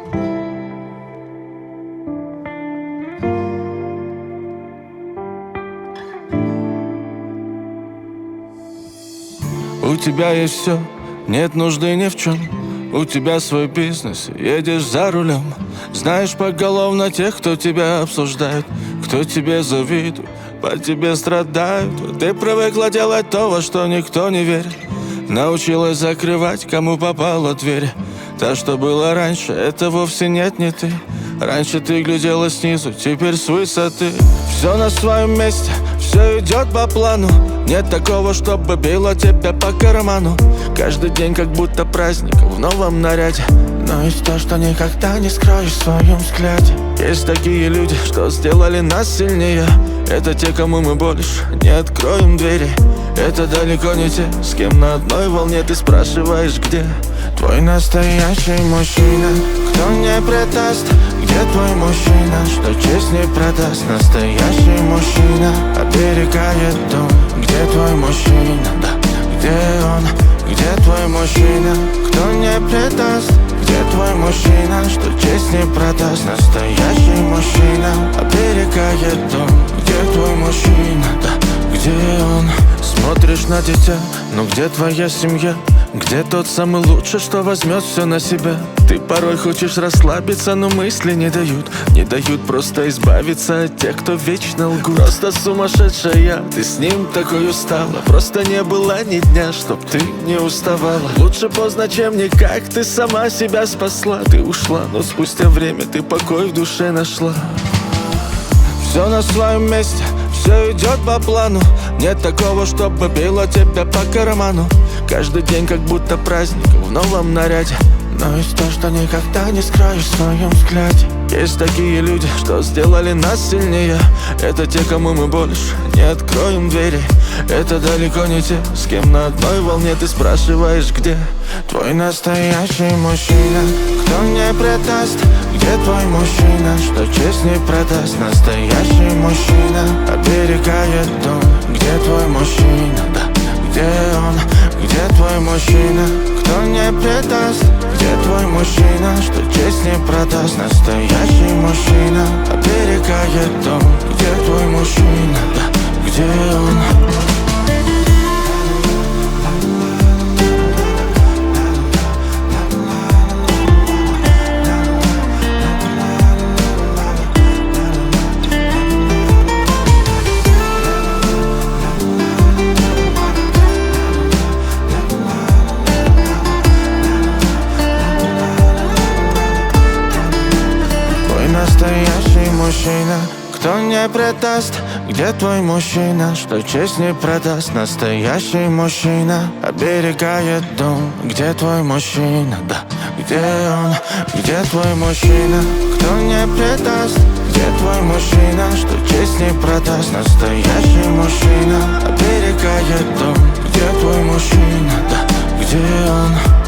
У тебя есть все, нет нужды ни в чем. У тебя свой бизнес, едешь за рулем. Знаешь поголовно тех, кто тебя обсуждает, кто тебе завидует, по тебе страдают. Ты привыкла делать то, во что никто не верит. Научилась закрывать, кому попало дверь. Та, что было раньше, это вовсе нет, не ты. Раньше ты глядела снизу, теперь с высоты. Все на своем месте, все идет по плану. Нет такого, чтобы било тебя по карману. Каждый день как будто праздник в новом наряде. Но есть то, что никогда не скроешь в своем взгляде. Есть такие люди, что сделали нас сильнее. Это те, кому мы больше не откроем двери. Это далеко не те, с кем на одной волне. Ты спрашиваешь, где твой настоящий мужчина? Кто не предаст? Где твой мужчина, что честь не продаст? Настоящий мужчина оберегает дом. Где твой мужчина? Да, где он? Где твой мужчина? Кто не предаст? Где твой мужчина, что честь не продаст? Настоящий мужчина оберегает дом. Где твой мужчина? Да, где он? Смотришь на дитя, но где твоя семья? Где тот самый лучший, что возьмет все на себя? Ты порой хочешь расслабиться, но мысли не дают. Не дают просто избавиться от тех, кто вечно лгут. Просто сумасшедшая, ты с ним такой устала. Просто не было ни дня, чтоб ты не уставала. Лучше поздно, чем никак, ты сама себя спасла. Ты ушла, но спустя время ты покой в душе нашла. Все на своем месте, все идет по плану. Нет такого, чтобы било тебя по карману. Каждый день как будто праздник в новом наряде. Но есть то, что никогда не скроешь в своем взгляде. Есть такие люди, что сделали нас сильнее. Это те, кому мы больше не откроем двери. Это далеко не те, с кем на одной волне. Ты спрашиваешь, где твой настоящий мужчина? Кто не предаст? Где твой мужчина, что честь не продаст? Настоящий мужчина оберегает дом. Где твой мужчина? Да, где он? Где твой мужчина? Кто не предаст? Где твой мужчина, что честь не продаст? Настоящий мужчина оберегает дом. Где твой мужчина? Да, где он? Настоящий мужчина, кто не предаст? Где твой мужчина, что честь не продаст? Настоящий мужчина оберегает дом. Где твой мужчина, да, где он? Где твой мужчина, кто не предаст? Где твой мужчина, что честь не продаст? Настоящий мужчина оберегает дом. Где твой мужчина, да, где он?